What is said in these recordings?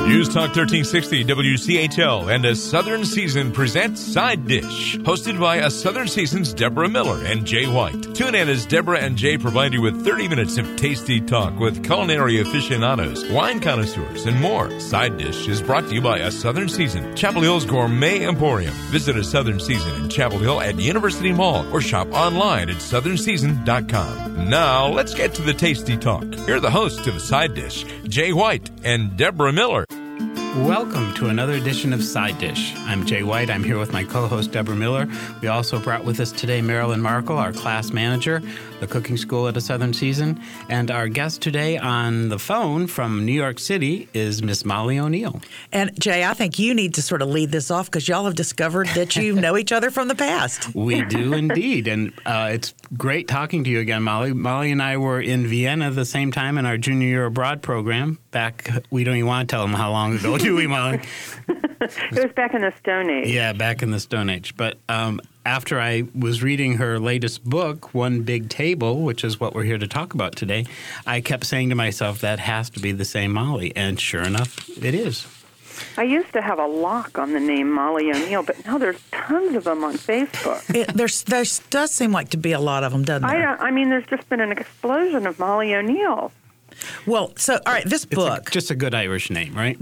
News Talk 1360 WCHL and A Southern Season presents Side Dish, hosted by A Southern Season's Deborah Miller and Jay White. Tune in as Deborah and Jay provide you with 30 minutes of tasty talk with culinary aficionados, wine connoisseurs, and more. Side Dish is brought to you by A Southern Season, Chapel Hill's Gourmet Emporium. Visit A Southern Season in Chapel Hill at University Mall or shop online at southernseason.com. Now, let's get to the tasty talk. Here are the hosts of Side Dish, Jay White and Deborah Miller. Welcome to another edition of Side Dish. I'm Jay White. I'm here with my co-host, Deborah Miller. We also brought with us today Marilyn Markle, our class manager, the cooking school at A Southern Season. And our guest today on the phone from New York City is Miss Molly O'Neill. And, Jay, I think you need to sort of lead this off because y'all have discovered that you know each other from the past. We do indeed. And it's great talking to you again, Molly. Molly and I were in Vienna the same time in our junior year abroad program. Back, we don't even want to tell them how long ago, do we, Molly? It was back in the Stone Age. Yeah, back in the Stone Age. But after I was reading her latest book, One Big Table, which is what we're here to talk about today, I kept saying to myself, that has to be the same Molly. And sure enough, it is. I used to have a lock on the name Molly O'Neill, but now there's tons of them on Facebook. There does seem like to be a lot of them, doesn't there? I mean, there's just been an explosion of Molly O'Neill. Well, so, all right, this book. Just a good Irish name, right?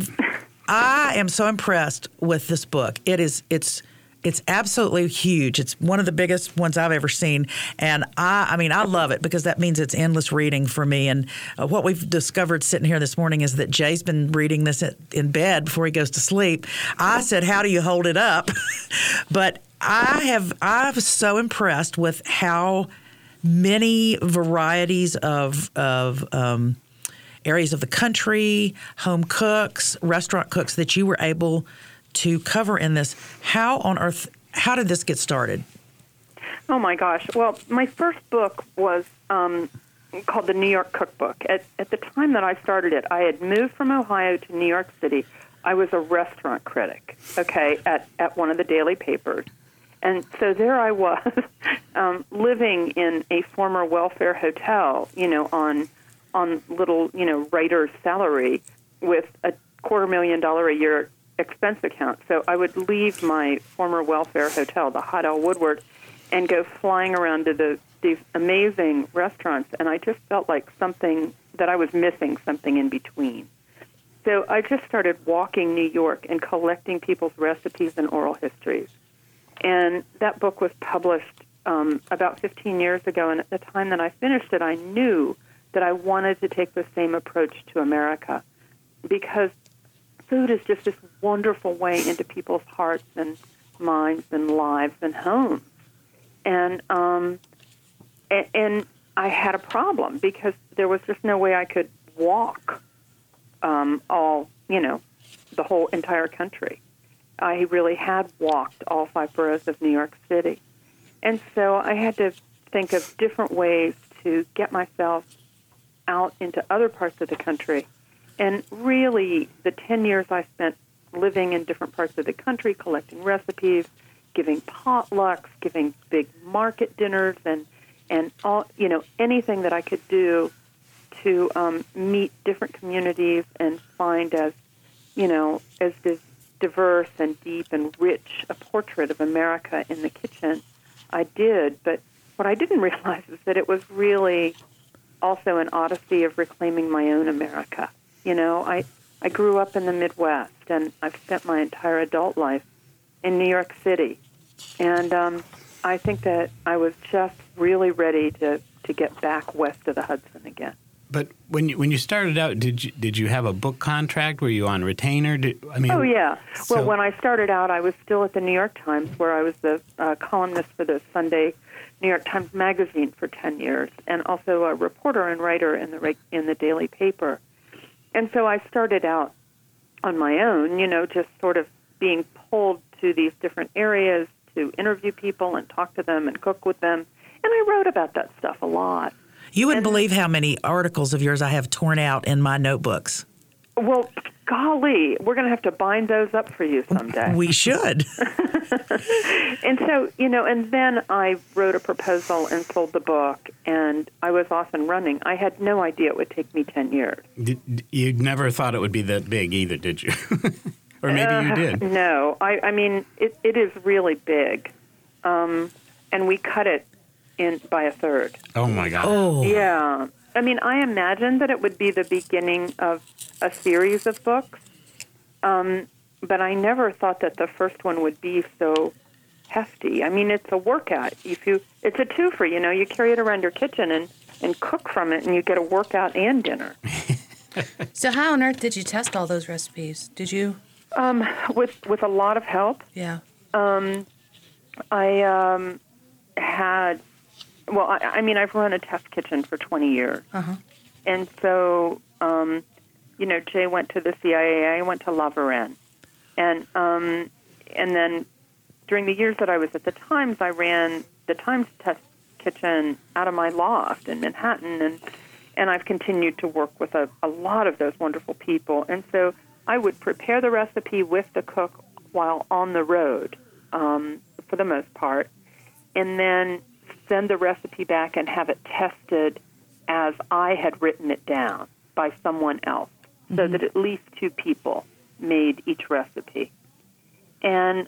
I am so impressed with this book. It's absolutely huge. It's one of the biggest ones I've ever seen. And I love it because that means it's endless reading for me. And what we've discovered sitting here this morning is that Jay's been reading this in bed before he goes to sleep. I said, how do you hold it up? But I was so impressed with how many varieties of areas of the country, home cooks, restaurant cooks that you were able to cover in this. How did this get started? Oh, my gosh. Well, my first book was called The New York Cookbook. At the time that I started it, I had moved from Ohio to New York City. I was a restaurant critic, at one of the daily papers. And so there I was, living in a former welfare hotel, on little, writer's salary with a $250,000 a year expense account. So I would leave my former welfare hotel, the Hotel Woodward, and go flying around to these amazing restaurants. And I just felt like that I was missing something in between. So I just started walking New York and collecting people's recipes and oral histories. And that book was published about 15 years ago. And at the time that I finished it, I knew that I wanted to take the same approach to America because food is just this wonderful way into people's hearts and minds and lives and homes. And I had a problem because there was just no way I could walk the whole entire country. I really had walked all 5 boroughs of New York City. And so I had to think of different ways to get myself out into other parts of the country. And really, the 10 years I spent living in different parts of the country, collecting recipes, giving potlucks, giving big market dinners, and all, anything that I could do to meet different communities and find as this diverse and deep and rich a portrait of America in the kitchen, I did. But what I didn't realize is that it was really also an odyssey of reclaiming my own America. I grew up in the Midwest, and I've spent my entire adult life in New York City. And I think that I was just really ready to get back west of the Hudson again. But when you started out, did you have a book contract? Were you on retainer? Oh, yeah. Well, when I started out, I was still at the New York Times, where I was the columnist for the Sunday New York Times Magazine for 10 years, and also a reporter and writer in the daily paper. And so I started out on my own, just sort of being pulled to these different areas to interview people and talk to them and cook with them. And I wrote about that stuff a lot. You wouldn't believe how many articles of yours I have torn out in my notebooks. Well, golly, we're going to have to bind those up for you someday. We should. And so, and then I wrote a proposal and sold the book, and I was off and running. I had no idea it would take me 10 years. You never thought it would be that big either, did you? Or maybe you did. No. I mean, it is really big. And we cut it in by a third. Oh, my God. Oh. Yeah. I mean, I imagined that it would be the beginning of a series of books, but I never thought that the first one would be so hefty. I mean, it's a workout. It's a twofer, you carry it around your kitchen and cook from it, and you get a workout and dinner. So how on earth did you test all those recipes? Did you? With a lot of help. Yeah. I had... Well, I mean, I've run a test kitchen for 20 years. Uh-huh. And so, Jay went to the CIA, I went to La Varenne. And then during the years that I was at the Times, I ran the Times test kitchen out of my loft in Manhattan. And I've continued to work with a lot of those wonderful people. And so I would prepare the recipe with the cook while on the road, for the most part. And then send the recipe back and have it tested as I had written it down by someone else, so that at least two people made each recipe. And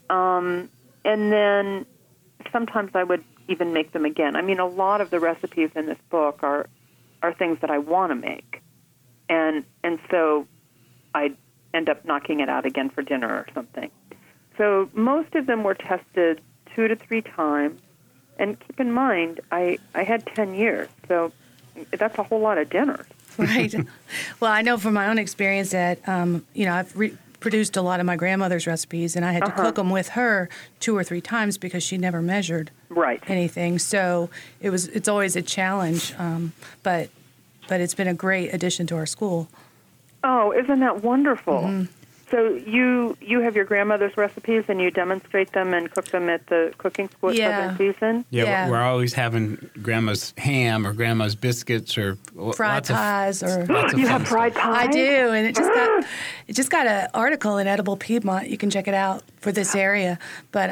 then sometimes I would even make them again. I mean, a lot of the recipes in this book are things that I want to make. And so I end up knocking it out again for dinner or something. So most of them were tested 2 to 3 times. And keep in mind, I had 10 years, so that's a whole lot of dinners. Right. Well, I know from my own experience that, I've produced a lot of my grandmother's recipes, and I had to cook them with her 2 or 3 times because she never measured anything. So it's always a challenge, but it's been a great addition to our school. Oh, isn't that wonderful? Mm-hmm. So you have your grandmother's recipes and you demonstrate them and cook them at the cooking school at Southern Season? Yeah, we're always having grandma's ham or grandma's biscuits or fried pies You have fried pies? I do, and it just got an article in Edible Piedmont. You can check it out for this area. But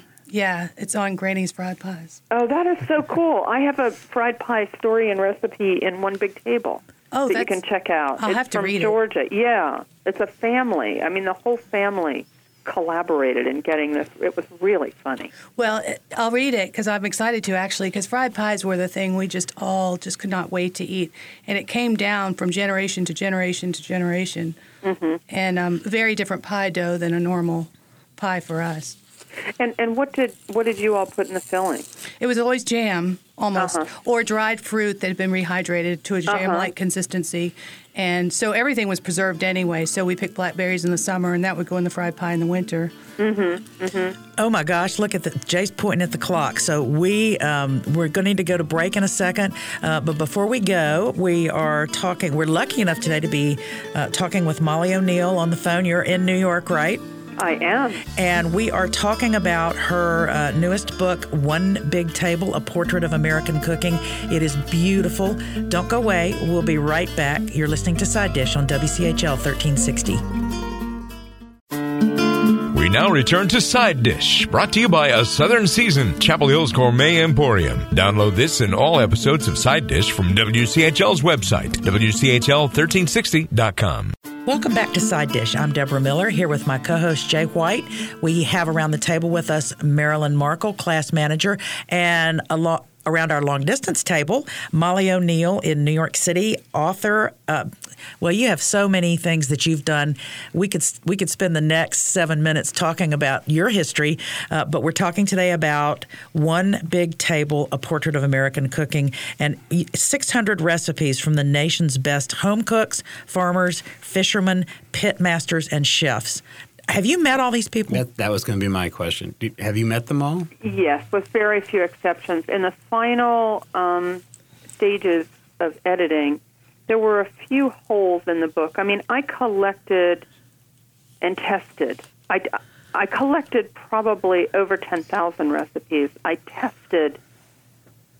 it's on Granny's Fried Pies. Oh, that is so cool. I have a fried pie story and recipe in One Big Table that you can check out. I'll have to read it. It's from Georgia. Yeah. It's a family. I mean, the whole family collaborated in getting this. It was really funny. Well, I'll read it because I'm excited to, actually, because fried pies were the thing we just could not wait to eat. And it came down from generation to generation to generation. Mm-hmm. And very different pie dough than a normal pie for us. And what did you all put in the filling? It was always jam, almost, or dried fruit that had been rehydrated to a jam-like consistency. And so everything was preserved anyway. So we picked blackberries in the summer, and that would go in the fried pie in the winter. Mm-hmm. Mm-hmm. Oh my gosh! Look at Jay's pointing at the clock. So we're going to need to go to break in a second. But before we go, we are talking. We're lucky enough today to be talking with Molly O'Neill on the phone. You're in New York, right? I am. And we are talking about her newest book, One Big Table, A Portrait of American Cooking. It is beautiful. Don't go away. We'll be right back. You're listening to Side Dish on WCHL 1360. We now return to Side Dish, brought to you by A Southern Season, Chapel Hill's Gourmet Emporium. Download this and all episodes of Side Dish from WCHL's website, WCHL1360.com. Welcome back to Side Dish. I'm Deborah Miller, here with my co-host Jay White. We have around the table with us Marilyn Markle, class manager, and around our long-distance table, Molly O'Neill in New York City, author. Well, you have so many things that you've done. We could spend the next 7 minutes talking about your history, but we're talking today about One Big Table, A Portrait of American Cooking, and 600 recipes from the nation's best home cooks, farmers, fishermen, pit masters, and chefs. Have you met all these people? That was going to be my question. Have you met them all? Yes, with very few exceptions. In the final stages of editing, there were a few holes in the book. I mean, I collected and tested. I collected probably over 10,000 recipes. I tested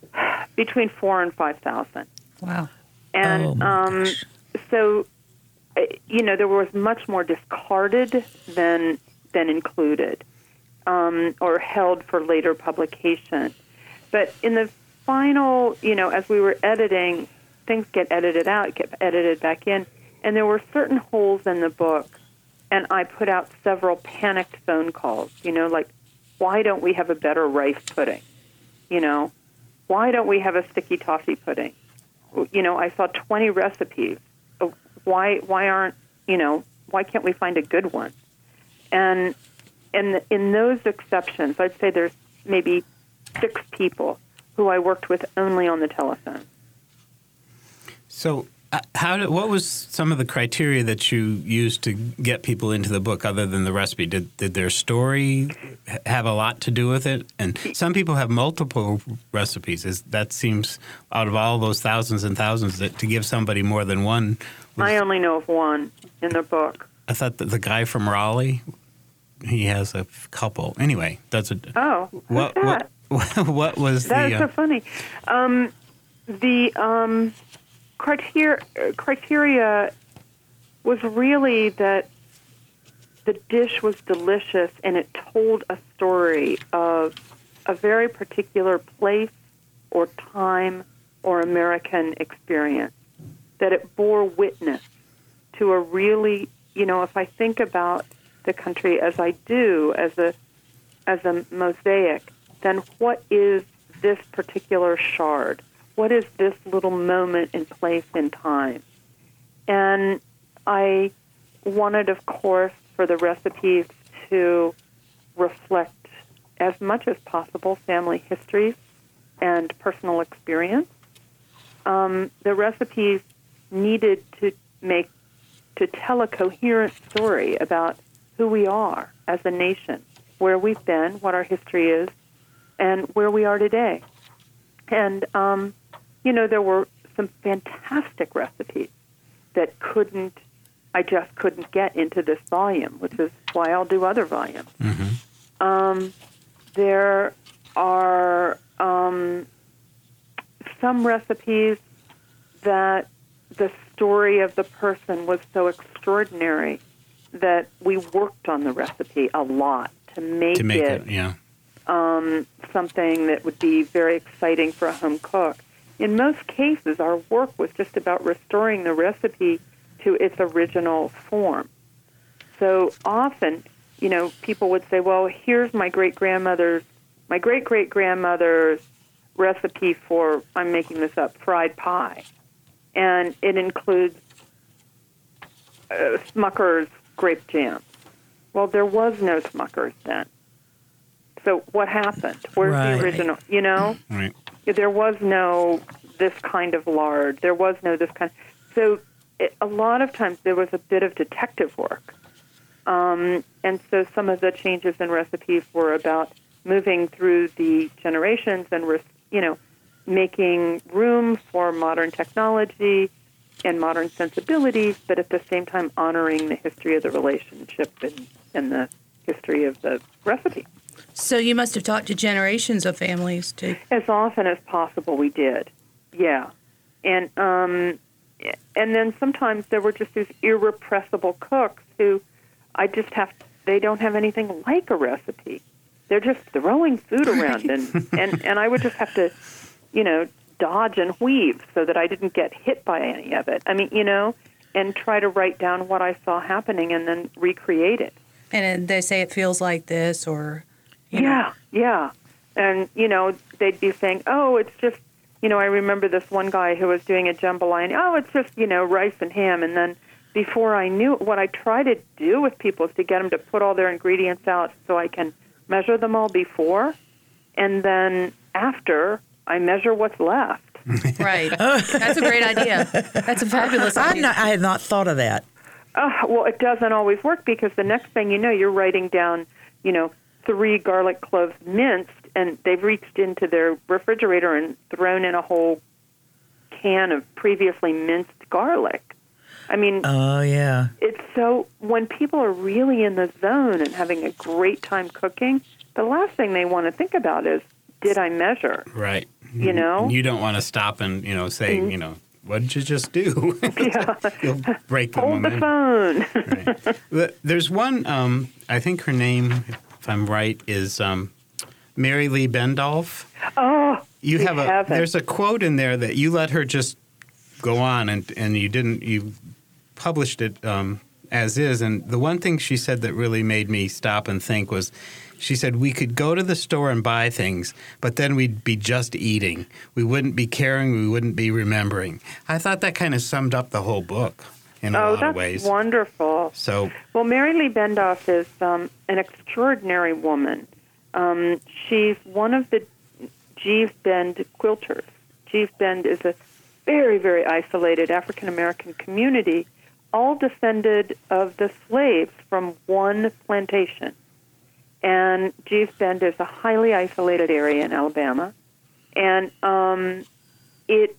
between 4,000 and 5,000. Wow. And so there was much more discarded than included, or held for later publication. But in the final, as we were editing, things get edited out, get edited back in, and there were certain holes in the book, and I put out several panicked phone calls, like, why don't we have a better rice pudding? Why don't we have a sticky toffee pudding? I saw 20 recipes. Why can't we find a good one? And in those exceptions, I'd say there's maybe 6 people who I worked with only on the telephone. So what was some of the criteria that you used to get people into the book other than the recipe? Did their story have a lot to do with it? And some people have multiple recipes. That seems, out of all those thousands and thousands, that to give somebody more than one. I only know of one in the book. I thought that the guy from Raleigh, he has a couple. Anyway, that's a... Oh, what's that? What was That's so funny. The criteria was really that the dish was delicious and it told a story of a very particular place or time or American experience, that it bore witness to a really, if I think about the country as I do, as a mosaic, then what is this particular shard? What is this little moment in place in time? And I wanted, of course, for the recipes to reflect as much as possible family histories and personal experience. The recipes needed to tell a coherent story about who we are as a nation, where we've been, what our history is, and where we are today. And, there were some fantastic recipes that I just couldn't get into this volume, which is why I'll do other volumes. Mm-hmm. There are some recipes that the story of the person was so extraordinary that we worked on the recipe a lot to make it something that would be very exciting for a home cook. In most cases, our work was just about restoring the recipe to its original form. So often, people would say, well, here's my great-great-grandmother's recipe for, I'm making this up, fried pie. And it includes Smucker's grape jam. Well, there was no Smucker's then. So what happened? Where's the original? Right. There was no this kind of lard. There was no this kind. So a lot of times there was a bit of detective work. And so some of the changes in recipes were about moving through the generations and, making room for modern technology and modern sensibilities, but at the same time honoring the history of the relationship and the history of the recipe. So you must have talked to generations of families, too. As often as possible we did, yeah. And then sometimes there were just these irrepressible cooks who they don't have anything like a recipe. They're just throwing food around, and I would just have to, dodge and weave so that I didn't get hit by any of it. I mean, and try to write down what I saw happening and then recreate it. And they say it feels like this, or... Yeah. And, they'd be saying, oh, it's just, I remember this one guy who was doing a jambalaya, and, oh, it's just, rice and ham. And then before I knew it, what I try to do with people is to get them to put all their ingredients out so I can measure them all before. And then after, I measure what's left. Right. That's a great idea. That's a fabulous idea. I had not thought of that. Well, it doesn't always work because the next thing you know, you're writing down, 3 garlic cloves minced, and they've reached into their refrigerator and thrown in a whole can of previously minced garlic. I mean, oh, yeah. It's so, when people are really in the zone and having a great time cooking, the last thing they want to think about is, did I measure? Right. You don't want to stop and, say, what did you just do? Yeah. You'll break the Hold momentum. the phone. Right. There's one, I think her name, if I'm right, is Mary Lee Bendolph. Oh, There's a quote in there that you let her just go on, and you published it as is. And the one thing she said that really made me stop and think was, she said, we could go to the store and buy things, but then we'd be just eating. We wouldn't be caring. We wouldn't be remembering. I thought that kind of summed up the whole book in a lot of ways. Oh, that's wonderful. Well, Mary Lee Bendolph is an extraordinary woman. She's one of the Jeeves Bend quilters. Jeeves Bend is a very, very isolated African-American community, all descended of the slaves from one plantation. And Jeeves Bend is a highly isolated area in Alabama, and it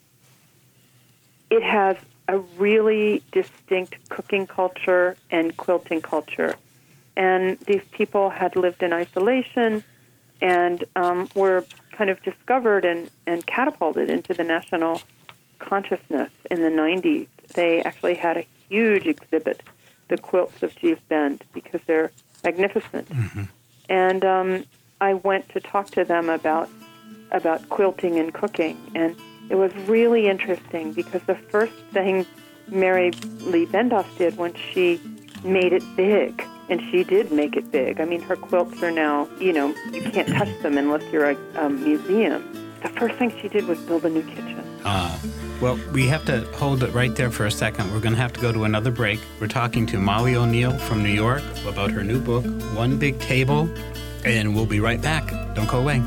has a really distinct cooking culture and quilting culture. And these people had lived in isolation and were kind of discovered and catapulted into the national consciousness in the 90s. They actually had a huge exhibit, the quilts of Jeeves Bend, because they're magnificent. Mm-hmm. And I went to talk to them about quilting and cooking, and it was really interesting because the first thing Mary Lee Bendolph did when she made it big, and she did make it big. I mean, her quilts are now, you can't touch them unless you're a museum. The first thing she did was build a new kitchen. Well, we have to hold it right there for a second. We're going to have to go to another break. We're talking to Molly O'Neill from New York about her new book, One Big Table, and we'll be right back. Don't go away.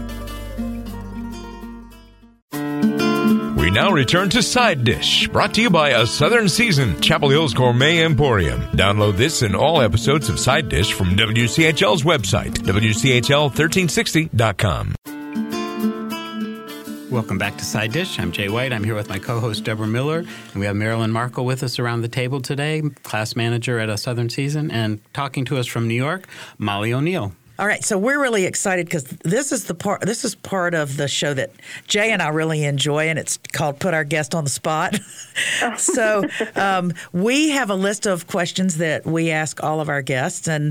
We now return to Side Dish, brought to you by A Southern Season, Chapel Hill's Gourmet Emporium. Download this and all episodes of Side Dish from WCHL's website, WCHL1360.com. Welcome back to Side Dish. I'm Jay White. I'm here with my co-host, Deborah Miller, and we have Marilyn Markle with us around the table today, class manager at A Southern Season, and talking to us from New York, Molly O'Neill. All right, so we're really excited because this is part of the show that Jay and I really enjoy, and it's called Put Our Guest on the Spot. So we have a list of questions that we ask all of our guests, and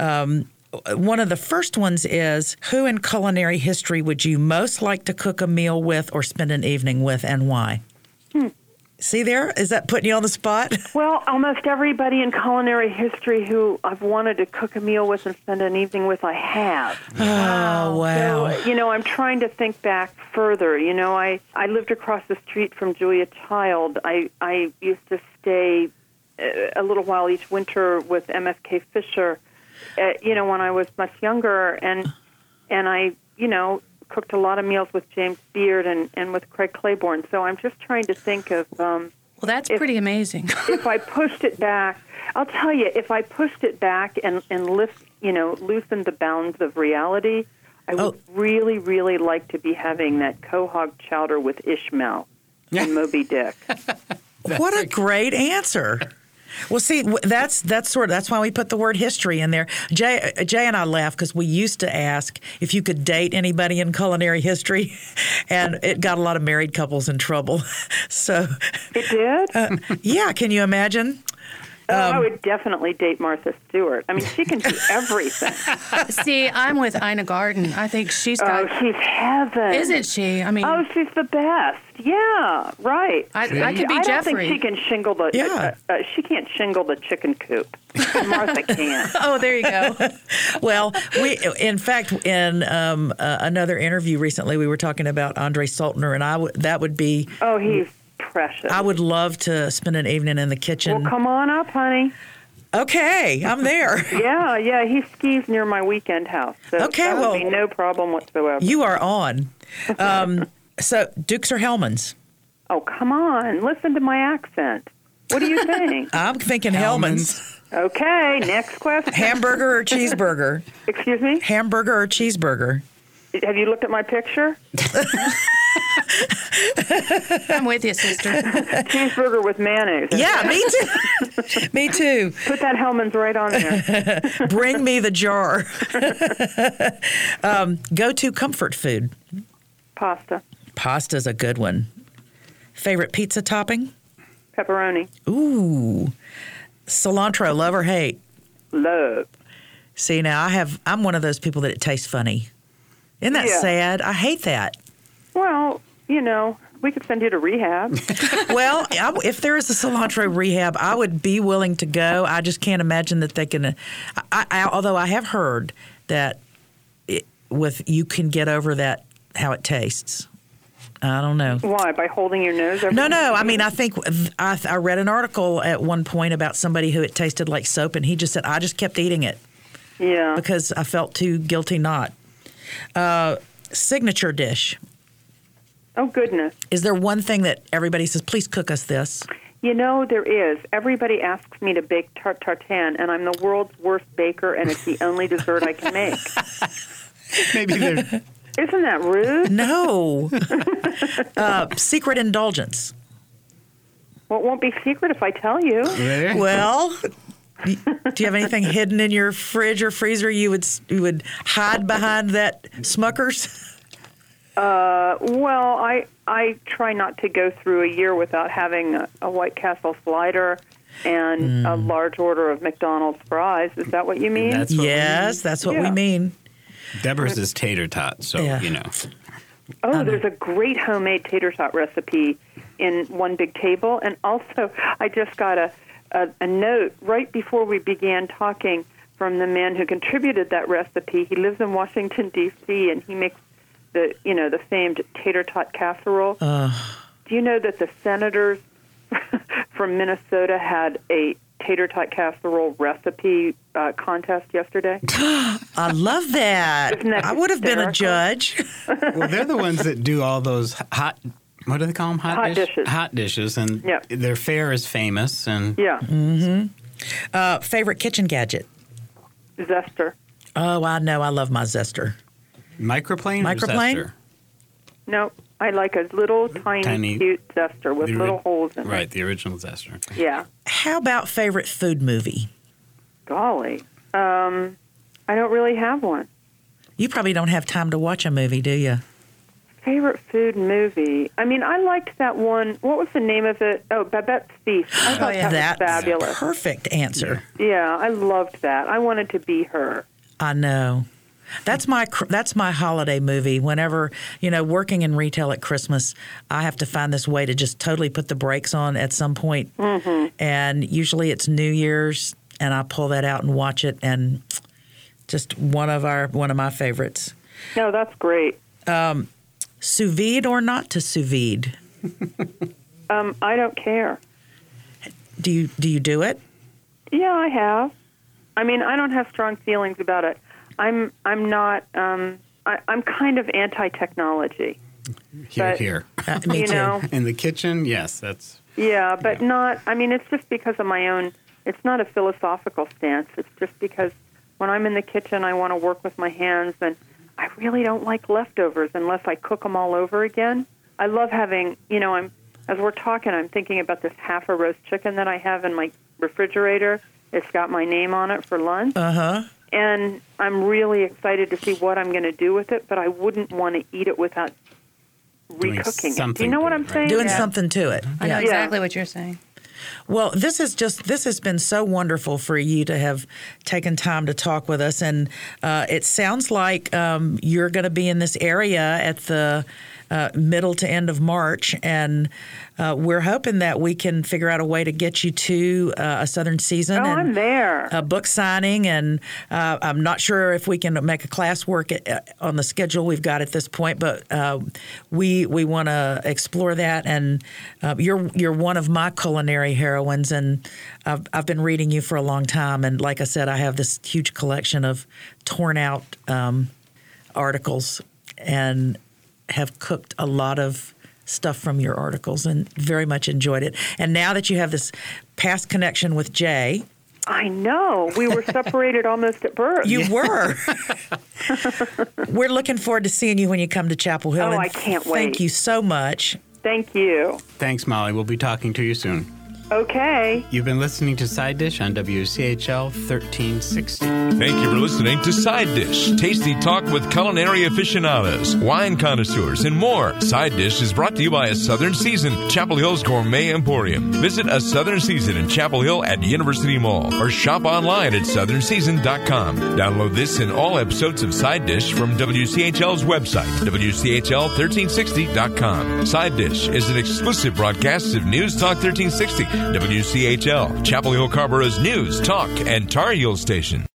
one of the first ones is, who in culinary history would you most like to cook a meal with or spend an evening with, and why? See there? Is that putting you on the spot? Well, almost everybody in culinary history who I've wanted to cook a meal with and spend an evening with, I have. Oh, wow. So, I'm trying to think back further. I lived across the street from Julia Child. I used to stay a little while each winter with MFK Fisher, when I was much younger. And I, cooked a lot of meals with James Beard and with Craig Claiborne. So I'm just trying to think of... well, that's pretty amazing. If I pushed it back, I'll tell you, if I pushed it back and loosened the bounds of reality, I would really, really like to be having that quahog chowder with Ishmael and Moby Dick. What a great answer. Well, see, that's why we put the word history in there. Jay and I laugh because we used to ask if you could date anybody in culinary history, and it got a lot of married couples in trouble. So it did? Yeah, can you imagine? I would definitely date Martha Stewart. I mean, she can do everything. See, I'm with Ina Garten. I think she's got... Oh, she's heaven. Isn't she? I mean... Oh, she's the best. Yeah, right. I could be Jeffrey. I don't think she can shingle the... Yeah. She can't shingle the chicken coop. Martha can. Oh, there you go. Well, in fact, in another interview recently, we were talking about Andre Saltner, and that would be... Oh, he's precious. I would love to spend an evening in the kitchen. Well, come on up, honey. Okay, I'm there. Yeah, he skis near my weekend house. So that would be no problem whatsoever. You are on. So, Dukes or Hellman's? Oh, come on. Listen to my accent. What do you think? I'm thinking Hellman's. Okay, next question. Hamburger or cheeseburger? Excuse me? Hamburger or cheeseburger? Have you looked at my picture? I'm with you, sister. Cheeseburger with mayonnaise. Yeah, me too. Me too. Put that Hellman's right on there. Bring me the jar. Go-to comfort food? Pasta. Pasta's a good one. Favorite pizza topping? Pepperoni. Ooh. Cilantro, love or hate? Love. See, now I'm one of those people that it tastes funny. Isn't that sad? I hate that. Well, we could send you to rehab. Well, if there is a cilantro rehab, I would be willing to go. I just can't imagine that they can. Although I have heard that you can get over that, how it tastes. I don't know. Why? By holding your nose? No. I mean, I think I read an article at one point about somebody who it tasted like soap, and he just said, I just kept eating it. Yeah. Because I felt too guilty not. Signature dish. Oh, goodness. Is there one thing that everybody says, please cook us this? There is. Everybody asks me to bake tarte tatin, and I'm the world's worst baker, and it's the only dessert I can make. Maybe they're... Isn't that rude? No. Secret indulgence. Well, it won't be secret if I tell you. Well, do you have anything hidden in your fridge or freezer you would hide behind that Smucker's? Well, I try not to go through a year without having a White Castle slider and a large order of McDonald's fries. Is that what you mean? That's what we mean. Deborah's is tater tot, so, Oh, there's a great homemade tater tot recipe in One Big Table. And also, I just got a note right before we began talking from the man who contributed that recipe. He lives in Washington, D.C., and he makes the famed tater tot casserole. Do you know that the senators from Minnesota had a tater tot casserole recipe contest yesterday? I love that. I would have been a judge. Well, they're the ones that do all those hot, what do they call them? Hot dishes. Hot dishes, and their fare is famous. And favorite kitchen gadget? Zester. Oh, I know. I love my Zester. Microplane or Zester? No, I like a little tiny cute Zester with little holes in it. Right, the original Zester. Yeah. How about favorite food movie? Golly. I don't really have one. You probably don't have time to watch a movie, do you? Favorite food movie? I mean, I liked that one. What was the name of it? Oh, Babette's Feast. I thought that was fabulous. Perfect answer. Yeah, I loved that. I wanted to be her. I know. That's my holiday movie. Whenever, working in retail at Christmas, I have to find this way to just totally put the brakes on at some point. Mm-hmm. And usually it's New Year's, and I pull that out and watch it, and just one of my favorites. No, that's great. Sous vide or not to sous vide? I don't care. Do you do it? Yeah, I have. I mean, I don't have strong feelings about it. I'm not. I'm kind of anti-technology. Here. Me too. In the kitchen, yes, that's. Yeah, but not. I mean, it's just because of my own. It's not a philosophical stance. It's just because when I'm in the kitchen, I want to work with my hands, and I really don't like leftovers unless I cook them all over again. I love having. As we're talking, I'm thinking about this half a roast chicken that I have in my refrigerator. It's got my name on it for lunch. Uh-huh. And I'm really excited to see what I'm going to do with it, but I wouldn't want to eat it without recooking it. Do you know what I'm saying? Doing something to it. I know exactly what you're saying. Well, this has been so wonderful for you to have taken time to talk with us. And it sounds like you're going to be in this area at the middle to end of March. And we're hoping that we can figure out a way to get you to a Southern Season. Oh, I'm there. A book signing. And I'm not sure if we can make a class work on the schedule we've got at this point, but we want to explore that. And you're one of my culinary heroines, and I've been reading you for a long time. And like I said, I have this huge collection of torn out articles and have cooked a lot of stuff from your articles and very much enjoyed it. And now that you have this past connection with Jay. I know. We were separated almost at birth. You were. We're looking forward to seeing you when you come to Chapel Hill. Oh, I can't wait. Thank you so much. Thank you. Thanks, Molly. We'll be talking to you soon. Okay. You've been listening to Side Dish on WCHL 1360. Thank you for listening to Side Dish, tasty talk with culinary aficionados, wine connoisseurs, and more. Side Dish is brought to you by A Southern Season, Chapel Hill's Gourmet Emporium. Visit A Southern Season in Chapel Hill at University Mall or shop online at southernseason.com. Download this and all episodes of Side Dish from WCHL's website, WCHL1360.com. Side Dish is an exclusive broadcast of News Talk 1360, WCHL, Chapel Hill Carborough's news, talk, and Tar Heel station.